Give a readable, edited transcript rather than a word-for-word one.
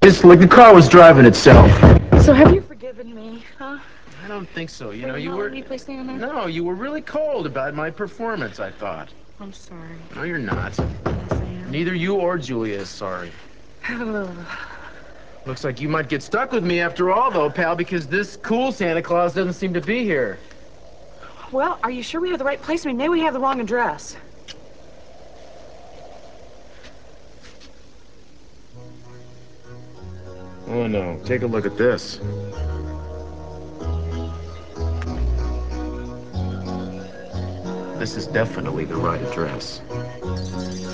It's like the car was driving itself. So have you forgiven me, huh? I don't think so. You know, For you not were... letting me play Santa? No, you were really cold about my performance, I thought. I'm sorry. No, you're not. Yes, I am. Neither you or Julia is sorry. Looks like you might get stuck with me after all, though, pal, because this cool Santa Claus doesn't seem to be here. Well, are you sure we have the right place? I mean, maybe we have the wrong address. Oh, no. Take a look at this. This is definitely the right address.